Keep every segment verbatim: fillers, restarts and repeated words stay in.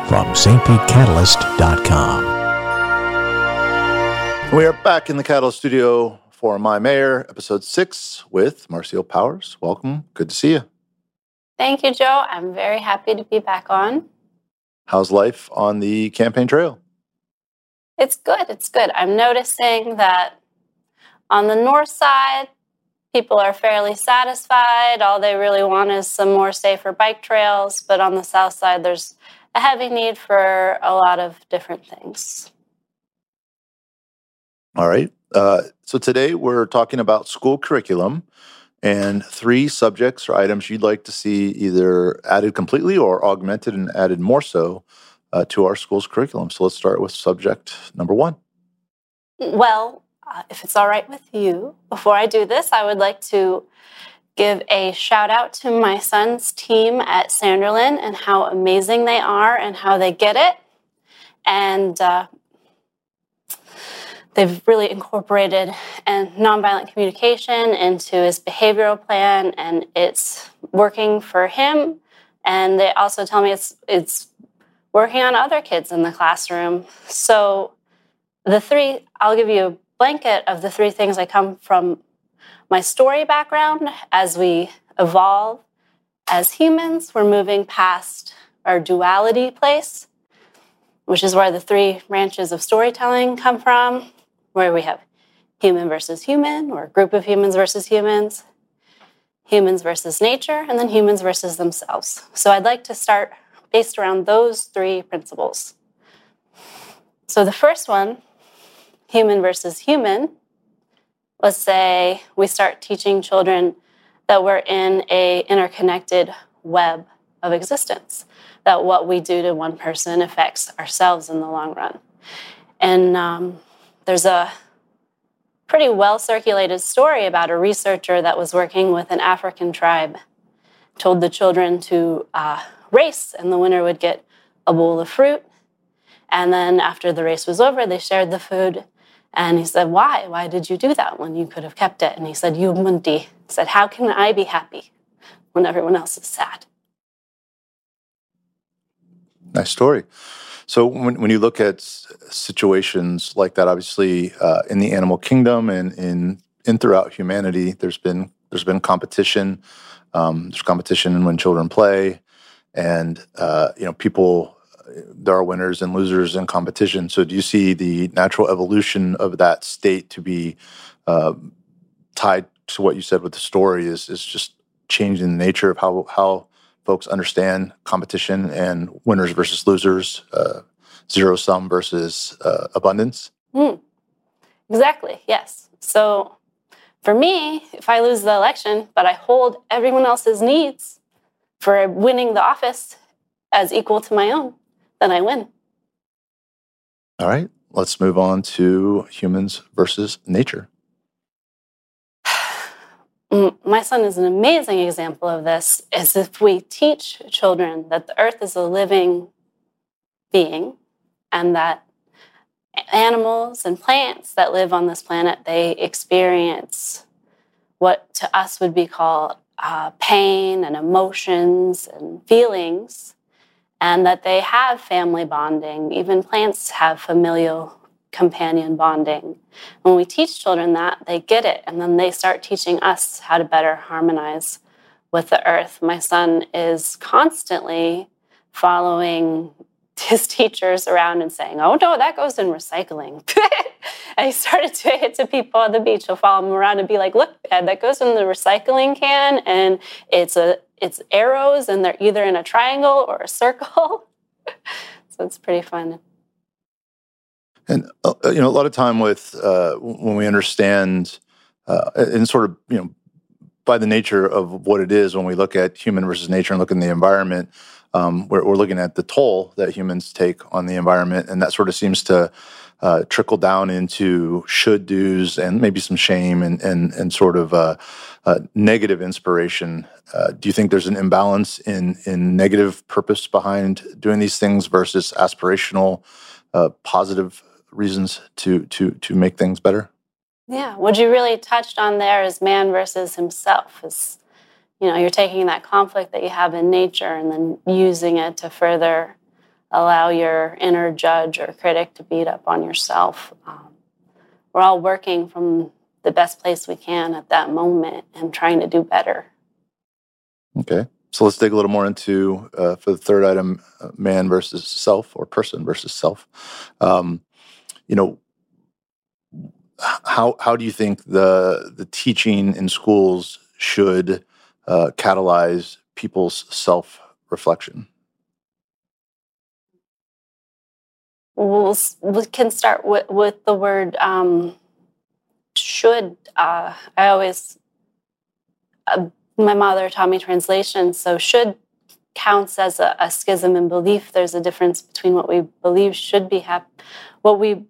from s t pete catalyst dot com. We are back in the Catalyst studio for My Mayor, episode six, with Marcia Powers. Welcome. Good to see you. Thank you, Joe. I'm very happy to be back on. How's life on the campaign trail? It's good. It's good. I'm noticing that on the north side, people are fairly satisfied. All they really want is some more safer bike trails. But on the south side, there's a heavy need for a lot of different things. All right. Uh, so today we're talking about school curriculum and three subjects or items you'd like to see either added completely or augmented and added more so uh, to our school's curriculum. So let's start with subject number one. Well, uh, if it's all right with you, before I do this, I would like to give a shout out to my son's team at Sanderlin and how amazing they are and how they get it. And uh, they've really incorporated and nonviolent communication into his behavioral plan, and it's working for him. And they also tell me it's it's working on other kids in the classroom. So the three, I'll give you a blanket of the three things I come from my story background. As we evolve as humans, we're moving past our duality place, which is where the three branches of storytelling come from, where we have human versus human, or a group of humans versus humans, humans versus nature, and then humans versus themselves. So I'd like to start based around those three principles. So the first one, human versus human, let's say we start teaching children that we're in a interconnected web of existence, that what we do to one person affects ourselves in the long run. And um, there's a pretty well-circulated story about a researcher that was working with an African tribe, told the children to uh, race, and the winner would get a bowl of fruit. And then after the race was over, they shared the food. And he said, why? Why did you do that when you could have kept it? And he said, Umunti. He said, how can I be happy when everyone else is sad? Nice story. So when when you look at situations like that, obviously uh, in the animal kingdom and in in throughout humanity, there's been there's been competition. Um, there's competition when children play, and uh, you know people. There are winners and losers in competition. So do you see the natural evolution of that state to be uh, tied to what you said with the story is is just changing the nature of how how folks understand competition and winners versus losers, uh, zero sum versus uh, abundance? Mm, exactly, yes. So for me, if I lose the election, but I hold everyone else's needs for winning the office as equal to my own, then I win. All right, let's move on to humans versus nature. My son is an amazing example of this, is if we teach children that the earth is a living being and that animals and plants that live on this planet, they experience what to us would be called uh, pain and emotions and feelings, and that they have family bonding. Even plants have familial companion bonding. When we teach children that, they get it, and then they start teaching us how to better harmonize with the earth. My son is constantly following his teachers around and saying, oh no, that goes in recycling. And he started doing it to people on the beach. He'll follow them around and be like, look, Dad, that goes in the recycling can, and it's a it's arrows, and they're either in a triangle or a circle. So it's pretty fun. And uh, you know, a lot of time with uh, when we understand, uh, and sort of you know, by the nature of what it is, when we look at human versus nature and look in the environment, um, we're, we're looking at the toll that humans take on the environment, and that sort of seems to uh, trickle down into should do's and maybe some shame and and and sort of uh, uh, negative inspiration. Uh, do you think there's an imbalance in in negative purpose behind doing these things versus aspirational, uh, positive reasons to to to make things better? Yeah, what you really touched on there is man versus himself. Is, you know, you're taking that conflict that you have in nature and then using it to further allow your inner judge or critic to beat up on yourself. Um, we're all working from the best place we can at that moment and trying to do better. Okay. So let's dig a little more into, uh, for the third item, uh, man versus self, or person versus self. Um, you know, how how do you think the the teaching in schools should uh, catalyze people's self-reflection? We'll, we can start with, with the word um, should. Uh, I always, uh, my mother taught me translation, so should counts as a, a schism in belief. There's a difference between what we believe should be hap- what we.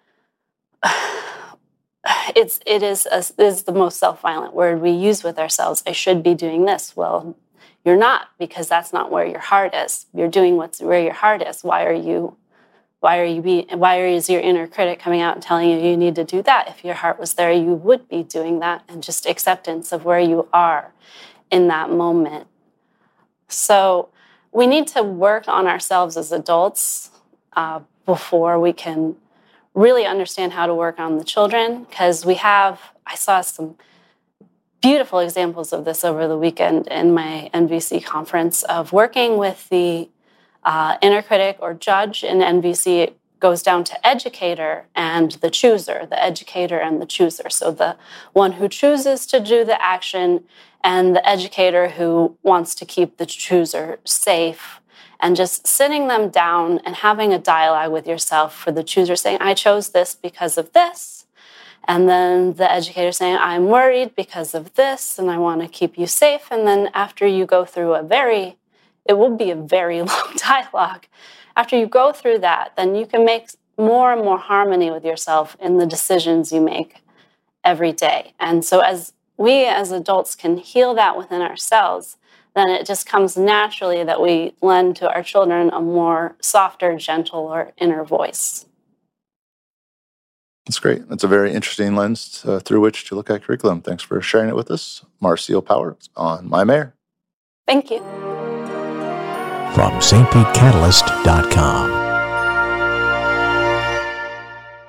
It's it is a, is the most self-violent word we use with ourselves. I should be doing this. Well, you're not, because that's not where your heart is. You're doing what's where your heart is. Why are you? Why are you be? Why is your inner critic coming out and telling you you need to do that? If your heart was there, you would be doing that, and just acceptance of where you are in that moment. So we need to work on ourselves as adults uh, before we can really understand how to work on the children, because we have, I saw some beautiful examples of this over the weekend in my N V C conference, of working with the uh, inner critic or judge. In N V C, it goes down to educator and the chooser, the educator and the chooser. So the one who chooses to do the action and the educator who wants to keep the chooser safe. And just sitting them down and having a dialogue with yourself, for the chooser saying, I chose this because of this. And then the educator saying, I'm worried because of this, and I want to keep you safe. And then after you go through a very, it will be a very long dialogue. After you go through that, then you can make more and more harmony with yourself in the decisions you make every day. And so as we as adults can heal that within ourselves, then it just comes naturally that we lend to our children a more softer, gentler inner voice. That's great. That's a very interesting lens uh, through which to look at curriculum. Thanks for sharing it with us, Marcia Powers on My Mayor. Thank you. From S T Pete Catalyst dot com.